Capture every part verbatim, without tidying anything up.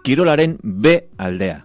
kirolaren B aldea.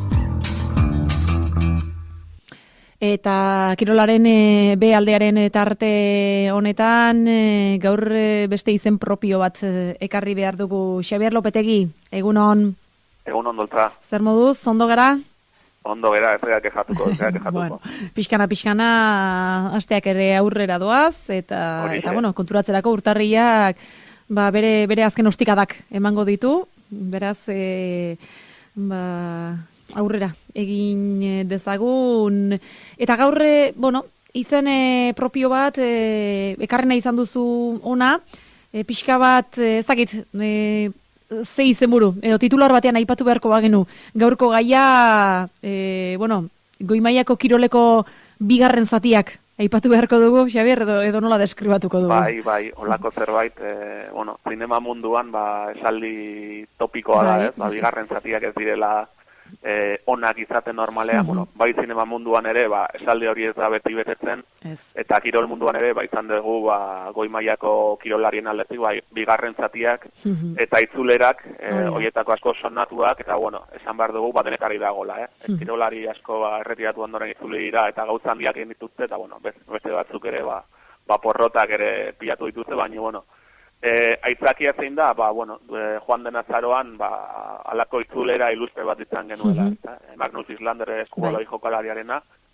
Eta kirolaren e, B aldearen tarte honetan e, gaur e, beste izen propio bat e, ekarri behar dugu. Xabier Lopetegi, egunon. Egunon doltza. Zer moduz, ondo gara? Ondo gara, ez gara kejatuko, ez gara kejatuko. Bueno, pixkana, pixkana, asteak ere aurrera doaz, eta, eta bueno, konturatzerako urtarriak ba, bere, bere azken ostikadak emango ditu, beraz, e, ba... aurrera egin dezagun. Eta gaur, bueno, izen e, propio bat e, ekarrena izan duzu ona, e, pixka bat, e, ez dakit, e, ze izenburu, edo titular batean aipatu beharko bagenu. Gaurko gaia, e, bueno, goi-mailako kiroleko bigarren zatiak aipatu beharko dugu, Xabier, edo, edo nola deskribatuko dugu? Bai, bai, olako zerbait, e, bueno, zinema munduan, ba, esaldi topikoa da, ez, ba, bigarren zatiak ez direla Eh, onak izaten normalean, uh-huh. bueno, bai zinema munduan ere, ba, esaldi hori ez da beti betetzen, ez. Eta kirol munduan ere, ba, izan dugu, ba, goi mailako kirolarien aldetik, ba, bigarren zatiak, uh-huh. eta itzulerak, eh, oh, horietako asko sonatuak, eta, bueno, esan behar dugu, ba, denetari dagoela, eh? Uh-huh. Kirolari asko, ba, erretiratu ondoren itzule dira, eta gauza handiak egin dituzte, eta, bueno, beste batzuk ere, ba, ba porrotak ere pilatu dituzte, baina, bueno, E, aitzakia zein da, ba, bueno, e, joan den azaroan, ba, alako itzulera ilustre bat izan genuela, uh-huh. e, Magnus Islander eskubaloi jokalariarena,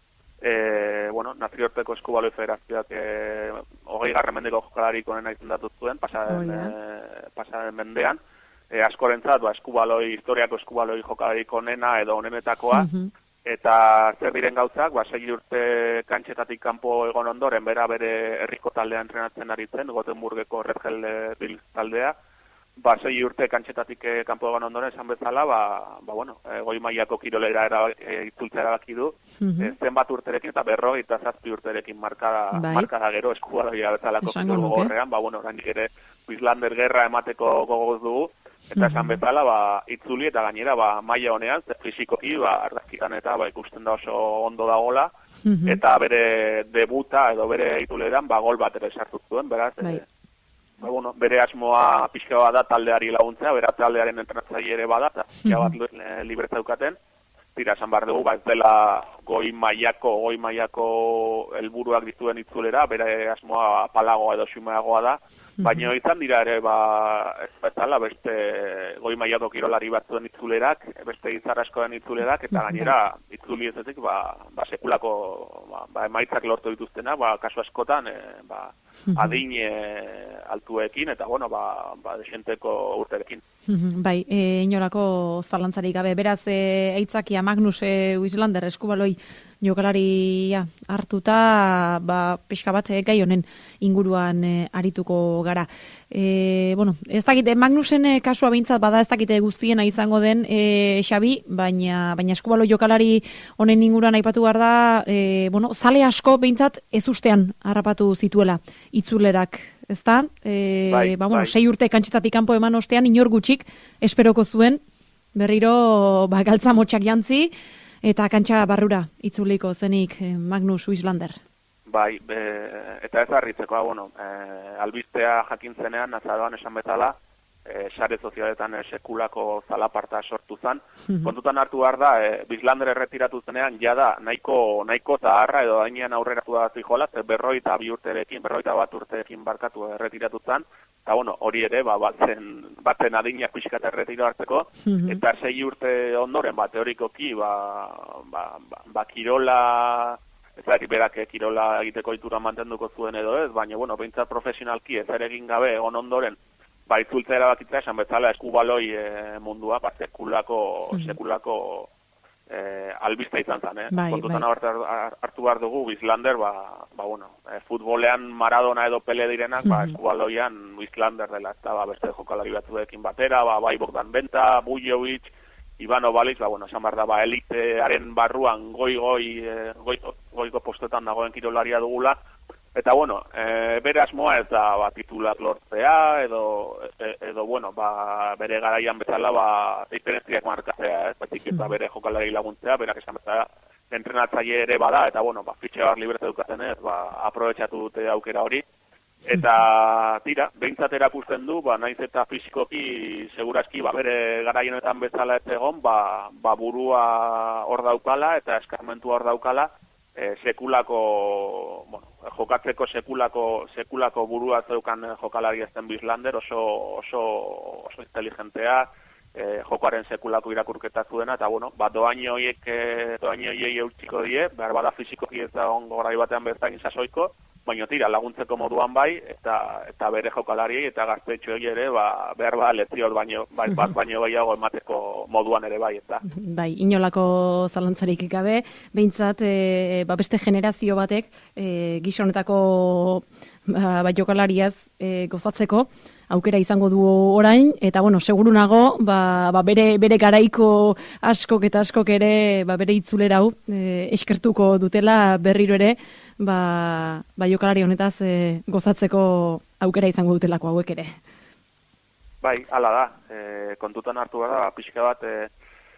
e, bueno, nazioarteko eskubaloi federazioak e, hogei garren mendeko jokalariko onena izendatu zuen, pasaren, oh, yeah. e, pasaren mendean, e, askorentzat, ba, eskubaloi, historiako eskubaloi jokalariko onena edo onenetakoa, uh-huh. Eta zer diren gauzak, ba, sei urte kantxetatik kanpo egon ondoren, bera bere herriko taldea entrenatzen aritzen, Gothenburgeko Red Hell Bills taldea, ba, sei urte kantxetatik kanpo egon ondoren, esan bezala, ba, ba bueno, e, goi mailako kirolera era, e, itzultzea erabaki du, mm-hmm. e, zenbat urterekin eta berro, eta zazpi urterekin markada, bai. markada gero, eskubaloia bezalako kirol gogorrean, ba, bueno, oraindik ere Islander gerra emateko gogoz dugu, eta esan bezala, ba, itzuli eta gainera, ba, maila honean, fizikoki, ba, argazkitan eta, ba, ikusten da oso ondo dagoela, mm-hmm. eta bere debuta edo bere ituleran, ba, gol bat ere sartu zuen, beraz, bai. e, ba, bueno, bere asmoa pixka bat da taldeari laguntzea, bera taldearen entrenatzaile ere bada, eta pixka bat mm-hmm. libretza dukaten, tira, esan behar dugu, ba, ez dela goi mailako, goi mailako helburuak dituen itzulera, bere asmoa palagoa edo xumeagoa da, baina izan dira ere, ba, ez bezala, beste goi mailako kirolari batzuen itzulerak, beste izar askoen itzulerak, eta gainera, itzuli ezetik, ba, ba sekulako ba, ba, emaitzak lortu dituztena, ba, kasu askotan, e, ba, adin e, altuekin, eta, bueno, ba, ba desenteko urterekin. Bai, e, inolako zalantzarik gabe, beraz, e, aitzakia Magnus e, Islander eskubaloi jokalaria hartuta, ba, pixka bat e, gai honen inguruan e, arituko gara. E, bueno, ez dakit, Magnusen e, kasua behintzat bada ez dakite guztiena izango den, e, Xabi, baina, baina eskubaloi jokalari honen inguruan aipatu behar da, e, bueno, zale asko behintzat ez ustean harrapatu zituela itzulerak, ezta? E, bai, ba, bueno, bai. Sei urte kantxetatik kanpo eman ostean, inor gutxik esperoko zuen, berriro ba, galtza motxak jantzi, eta kantxa barrura itzuliko zenik Magnus Islander. Bai, be, eta ez harritzeko, bueno, e, albistea jakin zenean, azaroan esan bezala, e, sare sozialetan e, sekulako zalaparta sortu zen. Mm-hmm. Kontutan hartu behar da, e, Islander erretiratu zenean, jada nahiko, nahiko zaharra edo dainean aurreratu da zijola, berroita bi urterekin, berroita bat urterekin barkatu erretiratu zen, eta bueno, hori ere, ba, batzen, batzen adinak pixkat erretiro hartzeko, mm-hmm. eta sei urte ondoren, ba, teorikoki, ba, ba, ba, ba kirola, ez da, berak kirola egiteko itura mantenduko zuen edo ez, baina, bueno, behintzat profesionalki ez ere egin gabe egon ondoren, ba, itzultzea erabakitza esan bezala eskubaloi e, mundua, ba, sekulako, mm-hmm. sekulako e, albista izan zen, eh? Bai, kontutan bai. hartu, hartu behar dugu, Islander, ba, ba, bueno, e, futbolean Maradona edo Pele direnak, mm-hmm. ba, eskubaloian Islander dela, eta ba, beste jokalari batzuekin batera, ba, bai Bogdan Benta, Bujovic, Ivano Balic, ba, bueno, esan behar da, ba, elitearen barruan goi-goi, e, goiko, goiko postetan dagoen kirolaria dugula, eta, bueno, e, bere asmoa ez da, ba, titulak lortzea, edo, e, edo, bueno, ba, bere garaian bezala, ba, diferentziak markatzea, ez, betik eta bere jokalari laguntzea, berak esan bezala, entrenatzaile ere bada, eta, bueno, ba, fitxe bar librete dukatzen ez, ba, aprobetxatu dute aukera hori, Eta tira, behintzat erakusten du, ba, naiz eta fisikoki segurazki ba, bere garaienetan bezala ez egon, ba, ba burua hor daukala eta eskarmentua hor daukala, e, sekulako, bueno, jokatzeko sekulako sekulako burua zeukan jokalari ezten Bislander, oso oso oso inteligentea, e, jokoaren sekulako irakurketa zuena, eta bueno, ba doaino horiek e, doaino horiei eutsiko die, behar bada fisikoki ez da ongo garai batean bertain sasoiko, baina tira laguntzeko moduan bai, eta eta bere jokalariei eta gaztetxoei ere ba behar ba lezio baino bai bat baino gehiago emateko moduan ere bai, eta bai, inolako zalantzarik gabe, behintzat e, ba beste generazio batek e, gisa honetako ba, ba jokalariaz e, gozatzeko aukera izango du orain, eta bueno, seguru nago, ba, ba bere, bere garaiko askok eta askok ere ba bere itzulera hau e, eskertuko dutela berriro ere, ba, ba jokalari honetaz e, gozatzeko aukera izango dutelako hauek ere. Bai, hala da. E, kontutan hartu gara, pixka bat e,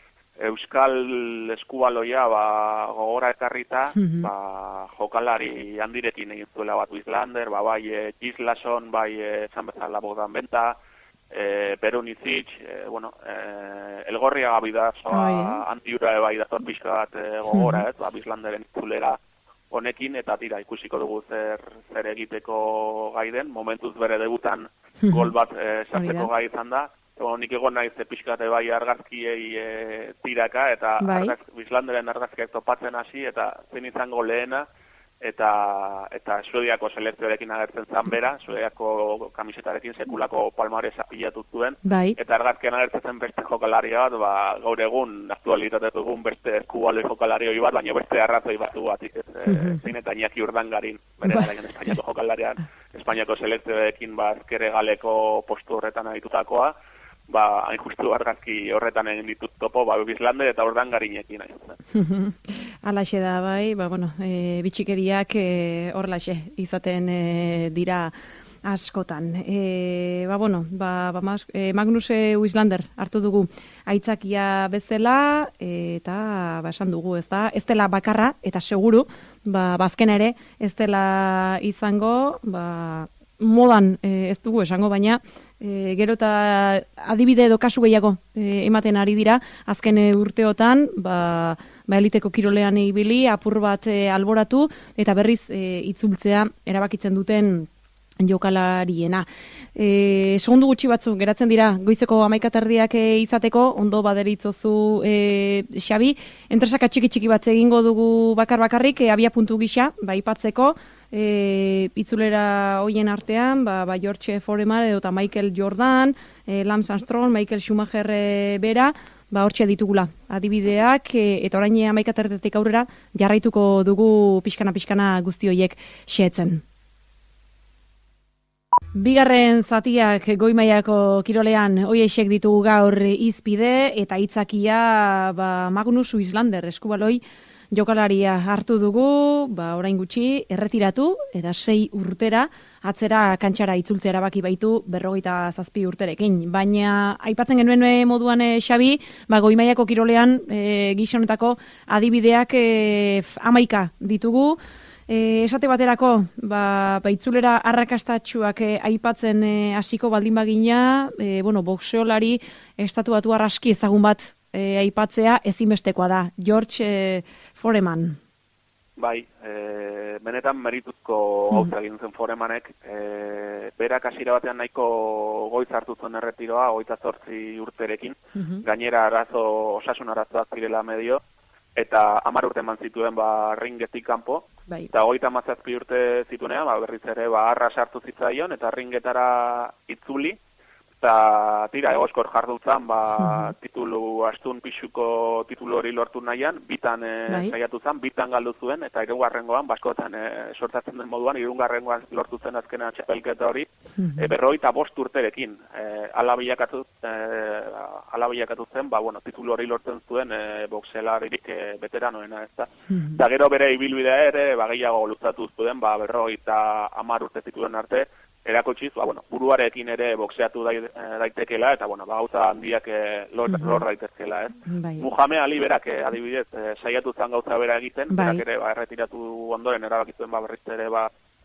Euskal eskubaloia ba, gogora ekarrita, mm-hmm. ba, jokalari handirekin egin zuela bat Bislander, ba, bai e, Gislason, bai esan bezala Bogdan Benta, e, Perunizic, e, bueno, e, Elgorriaga bidazoa oh, yeah. antiura bai dator pixka bat e, gogora, mm-hmm. ez, ba, Bislanderen itzulera honekin, eta tira, ikusiko dugu zer, zer egiteko gai den, momentuz bere debutan gol bat e, sartzeko gai izan da, Bueno, nik egon naiz pixkate bai argazkiei e, tiraka, eta bai. argaz, Bislanderen argazkiak topatzen hasi, eta zen izango lehena, eta eta Suediako selekzioarekin agertzen zan bera, Suediako kamisetarekin sekulako palmaresa pilatu zuen, bai. eta argazkian agertzen zen beste jokalaria bat, ba, gaur egun, aktualitate dugun beste eskubaloi jokalarioi bat, baina beste arrazoi bat du bat, ez, mm-hmm. zein eta Iñaki Urdangarin, bere bai. Garaian Espainiako jokalarian, Espainiako selekzioarekin ba, ezkerre galeko postu horretan aditutakoa, ba, hain justu argazki horretan egin ditut topo, ba, Bislander eta Urdangarinekin. Alaxe da, bai, ba, bueno, e, bitxikeriak e, horlaxe izaten e, dira askotan. E, ba, bueno, ba, ba, e, Magnus Wijlander hartu dugu aitzakia bezala, e, eta ba, esan dugu, ez da, ez dela bakarra, eta seguru, ba, bazken ere, ez dela izango, ba, modan e, ez dugu esango, baina e, gero eta adibide edo kasu gehiago e, ematen ari dira, azken e, urteotan, ba, ba eliteko kirolean ibili, apur bat e, alboratu, eta berriz e, itzultzea erabakitzen duten jokalariena. E, segundu gutxi batzu geratzen dira goizeko hamaika terdiak e, izateko, ondo baderitzozu e, Xabi, entresaka txiki txiki bat egingo dugu bakar bakarrik, e, abia puntu gisa, ba ipatzeko, e, itzulera hoien artean, ba, ba George Foreman edo eta Michael Jordan, e, Lance Armstrong, Michael Schumacher e, bera, ba hortxe ditugula adibideak, e, eta orain hamaika terdetik aurrera jarraituko dugu pixkana-pixkana guzti hoiek xeetzen. Bigarren zatiak goi mailako kirolean hoiexek ditugu gaur izpide, eta hitzakia ba, Magnus Wijlander eskubaloi jokalaria hartu dugu, ba, orain gutxi erretiratu, eta sei urtera atzera kantxara itzultzea erabaki baitu berrogeita zazpi urterekin. Baina aipatzen genuen moduan e, Xabi, ba, goi mailako kirolean e, gizonetako adibideak e, amaika ditugu. E, esate baterako, ba, ba itzulera arrakastatxuak e, aipatzen hasiko e, baldin bagina, e, bueno, boxeolari estatu batu arraski ezagun bat e, aipatzea ezinbestekoa da. George e, Foreman. Bai, e, benetan merituzko gauza egin zen Foremanek, e, berak hasiera batean nahiko goiz hartu zen erretiroa, hogeita zortzi urterekin, mm-hmm. gainera arazo, osasun arazoak zirela medio, eta hamar urte eman zituen ba, ringetik kanpo, bai. Eta hogeita hamazazpi urte zituenean, ba, berriz ere ba, arra sartu zitzaion, eta ringetara itzuli, eta tira, egoskor jardutzan, ba, mm-hmm. titulu astun pixuko titulu hori lortu nahian, bitan e, bai. Saiatu zen, bitan galdu zuen, eta hirugarrengoan, baskotan e, sortatzen den moduan, hirugarrengoan lortu zen azkena txapelketa hori, mm-hmm. e, berrogeita bost urterekin, e, ala bilakatu, e, ala bilakatu zen, ba, bueno, titulu hori lortzen zuen e, boxelaririk e, veteranoena, ez da. Mm-hmm. Eta gero bere ibilbidea ere, ba, gehiago luzatu zuen, ba, berrogeita hamar urte zituen arte, erakotsiz, ba, bueno, buruarekin ere boxeatu daitekela, eta, bueno, ba, gauza handiak lor, mm-hmm. lor daitezkela, ez? Bai. Muhammad Ali berak, adibidez, saiatu zan gauza bera egiten, bai. Berak ere, ba, erretiratu ondoren erabakituen, ba, berriz ere, ba,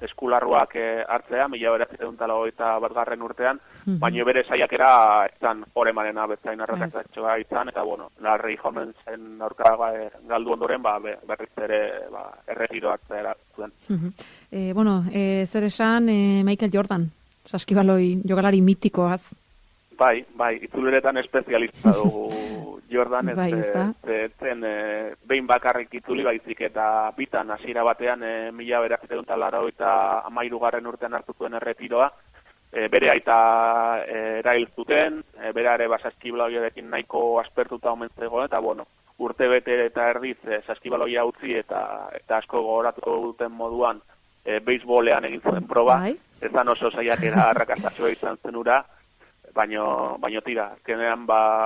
eskularruak e, hartzea, mila bederatziehun eta laurogeita batgarren urtean, mm-hmm. baina bere saiakera izan Foremanena bezain arrakastatxoa izan, eta bueno, Larry Homensen aurka e, galdu ondoren, ba, berriz ere ba, erretiro hartzea zuen. Mm-hmm. E, bueno, e, zer esan e, Michael Jordan, saskibaloi jokalari mitikoaz? Bai, bai, itzuleretan espezialista dugu Jordan, ez bai, zen e, behin bakarrik itzuli baizik eta bitan hasiera batean e, mila bederatziehun eta laurogeita hamairugarren urtean hartu zuen erretiroa, e, bere aita e, erail zuten, e, bere ere saskibaloiarekin nahiko aspertuta omen zegoen, eta bueno, urte bete eta erdiz e, saskibaloia utzi eta eta asko gogoratuko duten moduan e, beisbolean egin zuen proba, bai. ezan oso saiakera arrakastatsua izan zen ura, baino baino tira, azkenean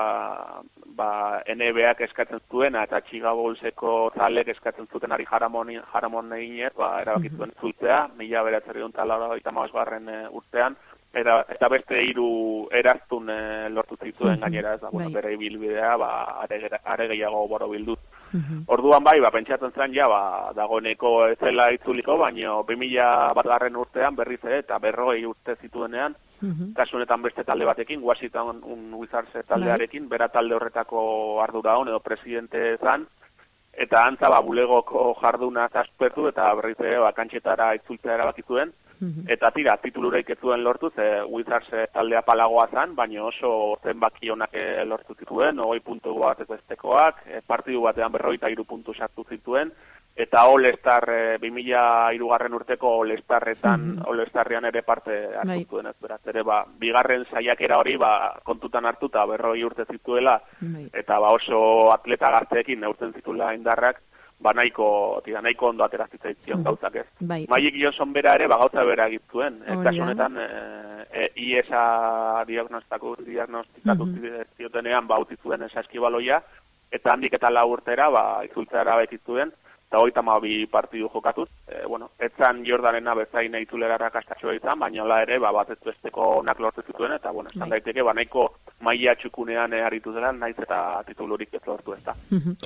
ba ba N B Ak eskatzen zuena eta Chicago Bullseko zalek eskatzen zuten ari Jaramon Jaramon eginez, ba erabaki zuen zultzea mila bederatziehun eta laurogeita hamabosgarren urtean eta, eta beste hiru eraztun e, lortu zituen gainera, ez da, bueno, bere ibilbidea ba are, are gehiago borobilduz. Orduan bai, ba pentsatzen zen ja ba dagoeneko ez zela itzuliko, baino bi mila batgarren urtean berriz ere eta berrogei urte zituenean, mm-hmm. kasu honetan beste talde batekin, Washington Wizards taldearekin, bera talde horretako arduraon edo presidente zan, eta antza ba bulegoko jarduna aspertu eta berriz ere ba kantxetara itzultzea erabaki zuen. Mm-hmm. Eta tira, titulureik ez zuen lortu, ze Wizards taldea palagoa zan, baina oso zenbaki honak lortu zituen, hogei puntu bat bestekoak, partidu batean berrogeita hiru puntu sartu zituen, eta All-Star e, bi mila hirugarren urteko All-Starretan, mm-hmm. All-Starrean ere parte hartu zuen, ez beraz, ere ba, bigarren saiakera hori ba, kontutan hartuta berrogei urte zituela, Bai. Eta ba oso atleta gazteekin neurtzen zituela indarrak, ba nahiko, tira, nahiko ondo aterazitzen zion gauzak ez. Bai. Magic Johnson bera ere, ba gauza bera egitzuen. Kasu honetan, e, e, I E S A diagnostikatu mm-hmm. ziotenean, ba utzi zuen saskibaloia, eta handik eta lau urtera, ba itzultzera bekitzuen, eta hogeita hamabi partidu jokatuz. E, bueno, etzan Jordanena bezain itzulera rakastatxoa izan, baina la ere, ba bat ez besteko onak lortu zituen, eta bueno, esan daiteke, ba nahiko maila txukunean aritu dela, naiz eta titulurik ez lortu ez da.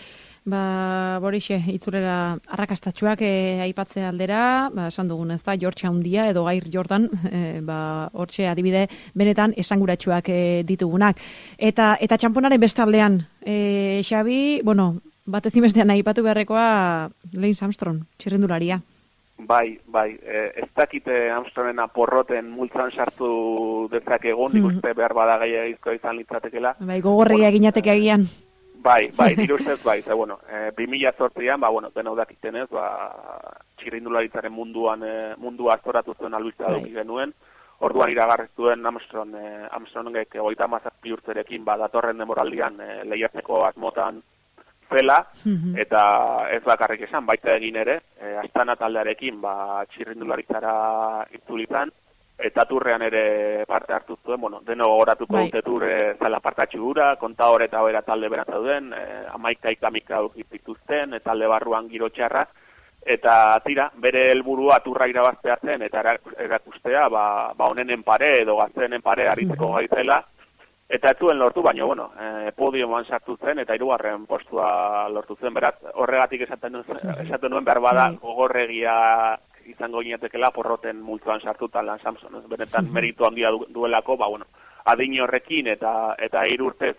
Ba, Borixe, itzulera arrakastatxoak e, aipatzea aldera, ba, esan dugun ez da, George handia edo Gair Jordan, e, ba, hortxe adibide benetan esanguratsuak e, ditugunak. Eta eta txamponaren beste aldean, e, Xabi, bueno, batez imestean aipatu beharrekoa Lance Armstrong, txirrindularia. Bai, bai, e, ez dakite Armstrongen porroten multzan sartu dezakegun, mm-hmm. ikuste behar bada gehiagizko izan litzatekela. Bai, gogorregia bueno, eginateke agian. Bai, bai, dirustez bai, ze bueno, e, bi mila zortzian, ba, bueno, denau dakitenez, ba, txirrindularitzaren munduan, e, mundua aztoratu zuen albizta bai. genuen, orduan iragarri zuen Armstrong, e, Armstrongek hogeita hamazazpi urterekin, ba, datorren demoraldian e, lehiatzeko asmotan zela, mm-hmm. eta ez bakarrik esan, baita egin ere, e, Astana taldearekin, ba, txirrindularitzara itzulitan, eta turrean ere parte hartu zuen, bueno, deno goratuko bai. dute turre zela partatxu gura, konta hor eta bera talde bera zauden, e, amaika ikamika dituzten, e, talde barruan giro txarra, eta tira, bere helburua turra irabaztea zen, eta erakustea, ba, ba onenen pare edo gaztenen pare aritzeko gaizela, eta ez zuen lortu, baina, bueno, e, podioman sartu zen, eta hirugarren postua lortu zen, beraz, horregatik esaten nuen, esaten nuen behar bada, gogorregia izango ginetekela porroten multzoan sartuta Lance Armstrong, benetan meritu handia du, duelako, ba, bueno, adin horrekin eta eta hiru urtez,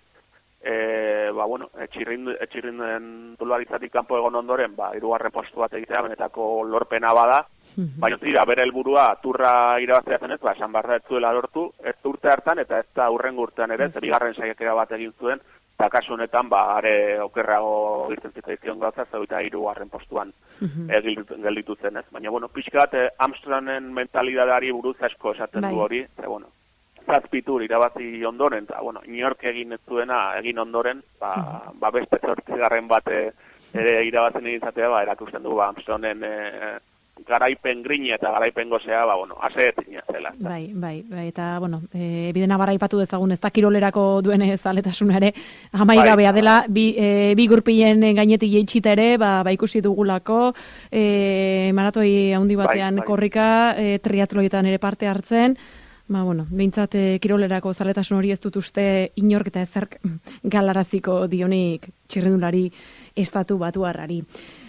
e, ba, bueno, txirrinden titularitzatik kanpo egon ondoren, ba, hirugarren postu bat egitea, benetako lorpena bada, baina tira, bere helburua turra irabaztea zenez, ba, esan barra ez zuela lortu, ez urte hartan, eta ez da urrengo urtean ere, ez bigarren saiakera bat egin zuen, eta kasu honetan, ba, are okerrago irten zitzaizkion gauza, zeuita hirugarren postuan mm-hmm. gelditu zen ez. Baina, bueno, pixka bat, Armstrongen mentalidadari buruz asko esaten bai. du hori, ze, bueno, zazpitur irabazi ondoren, eta, bueno, inork egin ez duena egin ondoren, ba, mm-hmm. ba beste zortzigarren bat ere irabazen egin zatea, ba, erakusten du, ba, Armstrongen e, garaipen grina eta garaipen gozea, ba, bueno, aseetzina zela. Bai, bai, bai, eta, bueno, e, bidena barra ipatu dezagun, ez da kirolerako duen zaletasuna ere, amaigabea bai, dela, bi, e, bi gurpien gainetik jeitxita ere, ba, ba ikusi dugulako, e, maratoi handi batean bai, bai. korrika, e, triatloietan ere parte hartzen, ba, bueno, behintzat e, kirolerako zaletasun hori ez dut uste inork eta ezerk galaraziko dionik txirrindulari estatu batuarrari.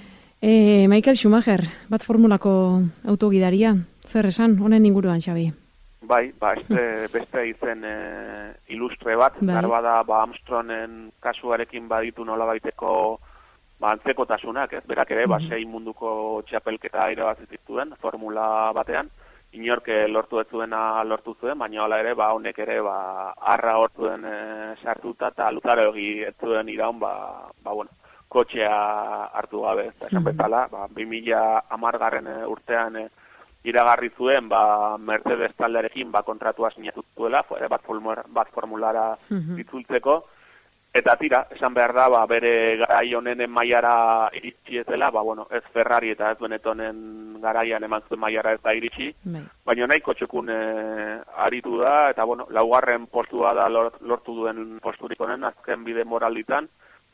E, Michael Schumacher, bat formulako autogidaria, zer esan, honen inguruan, Xabi? Bai, ba, este, beste izen e, ilustre bat, bai. Barbada ba, Armstrongen kasuarekin baditu nola baiteko ba, antzekotasunak, ez? Berak ere, ba, sei munduko txapelketa irabazi zituen, formula batean, inorke lortu ez zuena lortu zuen, baina hola ere, ba, honek ere, ba, arra hortuen e, sartuta, eta luzaro egi ez zuen iraun, ba, ba, bueno, kotxea hartu gabe, eta esan bezala, ba, bi mila hamargarren urtean e, iragarri zuen, ba, Mercedes taldearekin ba, kontratua sinatu zuela, ere bat, bat formulara itzultzeko, eta tira, esan behar da, ba, bere garai honenen mailara iritsi ez dela, ba, bueno, ez Ferrari eta ez Benettonen garaian eman zuen mailara ez da iritsi, Bai. Baina nahiko txekun e, aritu da, eta bueno, laugarren postua da lortu duen posturik honen, azken bide moralditan,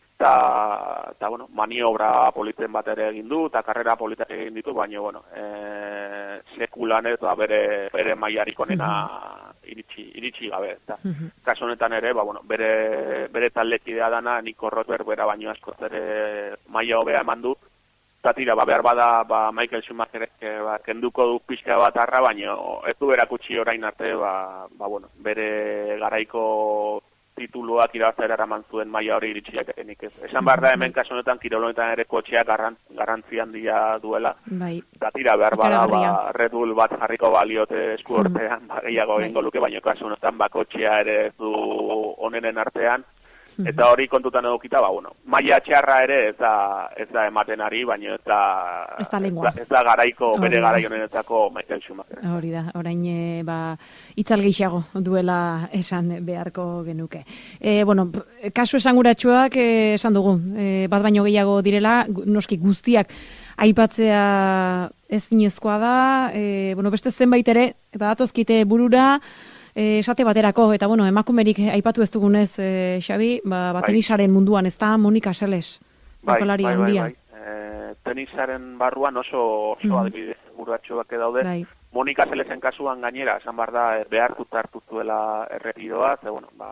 eta, eta bueno, maniobra politen bat ere egin du, eta karrera politak egin ditu, baina, bueno, e, sekulan eta bere, bere maiarik onena iritsi, iritsi gabe. Eta, kasu honetan ere, ba, bueno, bere, bere taldekidea dana, Nico Rosberg bera baino askoz ere maila hobea eman du, eta tira, ba, behar bada, ba, Michael Schumacher ba, kenduko du pixka bat arra, baina ez du berakutsi orain arte, ba, ba, bueno, bere garaiko tituluak irabaztera eraman zuen maila hori iritsiak egenik ez. Esan behar da hemen kasu honetan kirolonetan ere kotxeak garrantzi handia duela. Bai. Eta tira behar bada ba, Red Bull bat jarriko baliote esku hortean, ba, gehiago egingo luke, baina kasu honetan ba, kotxea ere ez du onenen artean. Eta hori kontutan edukita, ba, bueno, maila txarra ere ez da, ez da ematen ari, baina ez da, ez da, ez da garaiko, hori bere garai honenetako Michael Schumacher. Hori da, orain, e, ba, itzal gehiago duela esan beharko genuke. E, bueno, kasu esanguratsuak e, esan dugu, e, bat baino gehiago direla, noski guztiak aipatzea ez zinezkoa da, e, bueno, beste zenbait ere, badatozkite burura, E, esate baterako, eta bueno, emakumerik aipatu ez dugunez, e, Xabi, ba, ba tenisaren munduan, ez da Monika Seles, bai, bai, bai, bai. E, tenisaren barruan oso, oso mm. adibide buruatxoak daude. Bai. Monika Selesen kasuan gainera, esan behar da, behartu hartu zuela erretiroa, ze bueno, ba,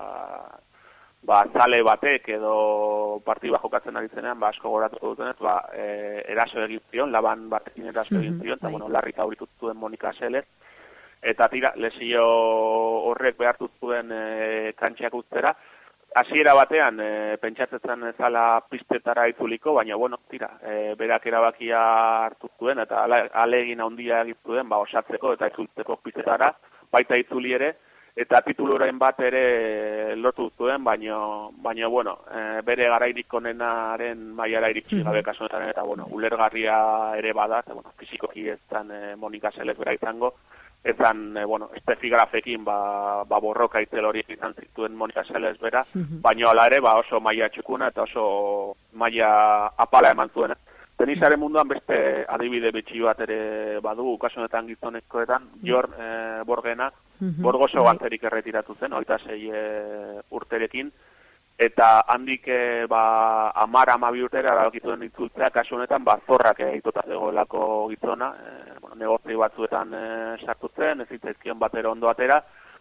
ba, zale batek edo partiba jokatzen ari zenean, ba, asko goratuko dutenez, ba, e, eraso egin zion, laban batekin eraso egin zion, eta, mm-hmm, bueno, larrik aurritut zuen Monika Seles, eta tira, lesio horrek behartu zuen e, kantxeak uztera. Hasiera batean, e, pentsatzen ezala pistetara itzuliko, baina, bueno, tira, e, berak erabakia hartu zuen, eta alegin handia egiztuen, ba, osatzeko eta itzultzeko pistetara, baita itzuli ere, eta tituluren bat ere lortu zuen, baina, baina bueno, e, bere garairik onenaren mailara iritsi gabe kasu honetan, eta, bueno, ulergarria ere bada, eta, bueno, fizikoki ez zan e, Monika Seles bera izango, ezan, e, bueno, Steffi Grafekin, ba, ba borroka itzel horiek izan zituen Monika Seles bera, mm-hmm, baina ala ere, ba oso maila txukuna eta oso maila apala eman zuen. Tenisaren munduan beste adibide betxi bat ere badu, kasu honetan gizonezkoetan, Bjorn e, Borgena, mm-hmm, borgoso gantzerik erretiratu zen, hogeita sei e, urterekin, eta handik e, ba, amar amabi urtera erabakituen itzultzea, kasu honetan ba, zorrak egitota zegoelako gizona, e, bueno, negozio batzuetan e, sartu zen, ez zitzaizkion batero ondo atera,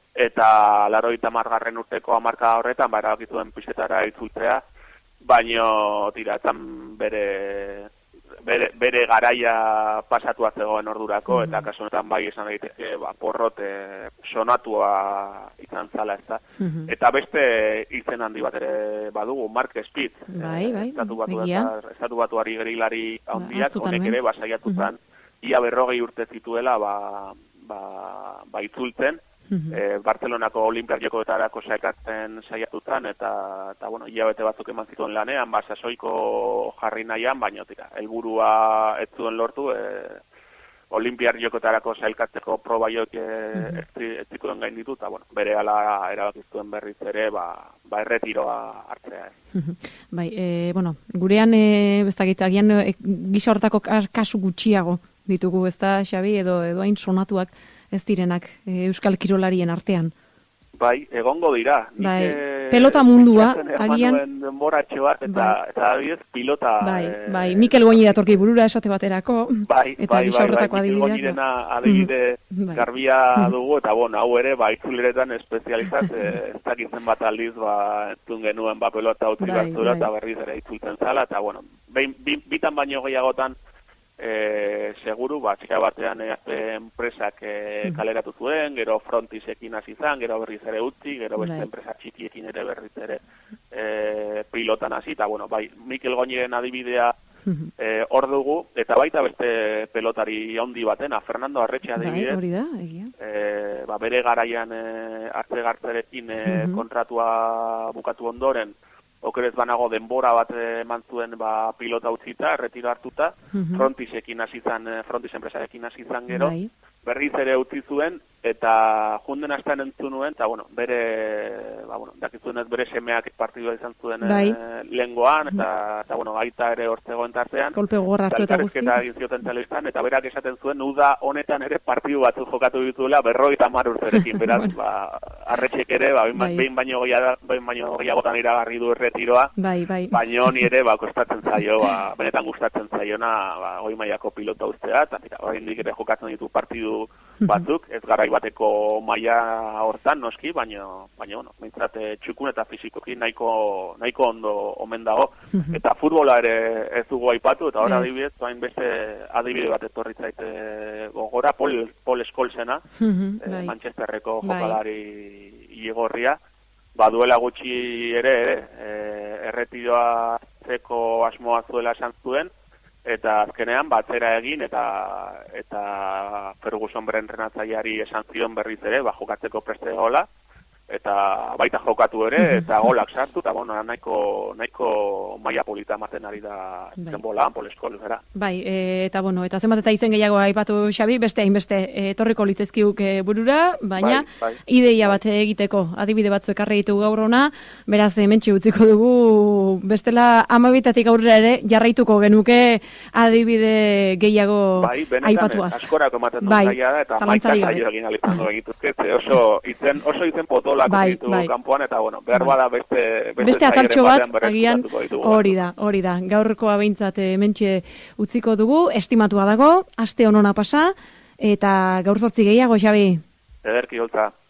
eta larogeita hamargarren urteko hamarka horretan ba, erabakituen pistetara itzultzea, baino tira, etan bere, bere, bere garaia pasatua zegoen ordurako, mm-hmm, eta kasu honetan bai esan daiteke ba, porrote sonatua izan zala ez da. Mm-hmm. Eta beste izen handi bat ere badugu, Mark Spitz, bai, bai, estatu batu, estatu batuari gerilari handiak, ba, honek ere basaiatutan, mm-hmm, ia berrogei urte zituela ba, ba, ba itzultzen, mm-hmm, e, Barcelonako Olimpiar Jokoetarako saikatzen saiatutan, eta, eta bueno, hilabete batzuk eman zituen lanean, ba, sasoiko jarri nahian, baina tira, helburua ez zuen lortu, e, Olimpiar Jokoetarako sailkatzeko proba joik e, mm-hmm, ez zituen gain ditu, eta bueno, bere ala erabakiztuen berriz ere, ba, ba erretiroa hartzea. Mm-hmm. Bai, e, bueno, gurean, e, bezagitagian, e, gisa hortako kasu gutxiago ditugu, ez da, Xabi, edo, edo hain sonatuak ez direnak e, euskal kirolarien artean. Bai, egongo dira. Bai, e, pelota mundua, agian. Denboratxo bat, eta, bai, eta adibidez, pilota. Bai, e, bai, Mikel Goñi datorki burura esate baterako. Bai, eta bai, gisa bai, horretako bai, Mikel Goñirena adibide bai, garbia dugu, eta bon, hau ere, ba, itzuleretan espezializat, ez dakitzen bat aldiz, ba, entzun genuen, ba, pelota utzi bai, batzura, bai, eta berriz ere itzultzen zala, eta bueno, behin, bitan baino gehiagotan, e, seguru, ba, txika batean e, enpresak e, kaleratu zuen, gero Frontisekin hasi izan, gero berriz ere utzi, gero beste Bai. enpresa txikiekin ere berriz ere e, pilotan hasi, eta bueno, bai, Mikel Goñiren adibidea e, hor dugu, eta baita beste pelotari handi batena, Fernando Arretxe adibidez, Bai, hori da, egia. E, ba, bere garaian e, arte gartzerekin e, kontratua bukatu ondoren, okerez banago denbora bat eman zuen ba, pilota utzita, retiro hartuta, Frontisekin hasi izan, Frontis enpresarekin hasi izan gero, Bai. berriz ere utzi zuen, eta junden astean entzun nuen, eta bueno, bere, ba, bueno, dakizuenez bere semeak partidua izan zuen Bai. e, lehengoan, eta, eta bueno, aita ere hortzegoen tartean, Kolpe gogorra hartu eta guzti. egin zioten telebistan, eta berak esaten zuen, uda honetan ere partidu batzu jokatu dituela, berrogeita hamar urterekin, beraz, bueno. ba, Arretxek ere, ba, behin, Bai. behin baino gehiago, behin baino gehiagotan iragarri du erretiroa, Bai, bai. baino ni ere, ba, kostatzen zaio, ba, benetan gustatzen zaiona, ba, goi mailako pilota ustea, eta oraindik ere jokatzen ditu partidu batzuk, ez garai bateko maila hortan noski, baino, baino, bueno, mintzat txukun eta fizikoki nahiko, nahiko ondo omen dago, eta futbola ere ez dugu aipatu, eta hori adibidez, bain beste adibide bat etorri zaite gogora, Paul, Paul Scholesena, eh, Manchesterreko jokalari igorria, ba duela gutxi ere, eh, erretiroa zeko asmoa zuela esan zuen, eta azkenean batzera egin eta eta Ferguson bere entrenatzaileari esan zion berriz ere, ba jokatzeko preste gola, eta baita jokatu ere, eta golak sartu, eta bueno, nahiko, nahiko maila polita ematen ari da zenbola, Paul Scholes gara. Bai, e, eta bueno, eta zenbat eta izen gehiago aipatu Xabi, beste hainbeste e, etorriko litzezkiuk e, burura, baina bai, bai. ideia bat egiteko, adibide batzu ekarri ditugu gaur hona, beraz hementxe utziko dugu, bestela amabitatik aurrera ere jarraituko genuke adibide gehiago bai, benetan, aipatuaz. Bai, askorako ematen dut bai, gaia da, eta maika zailo egin alizango egituzke, oso izen, oso izen potolak bai, ditu bai. kanpoan, eta bueno, behar bada beste beste, beste ataltxo bat, agian ditugu, hori da, hori da. Gaurkoa behintzat hementxe utziko dugu, estimatua dago, aste honona pasa, eta gaur zortzi gehiago, Xabi. Ederki holtza.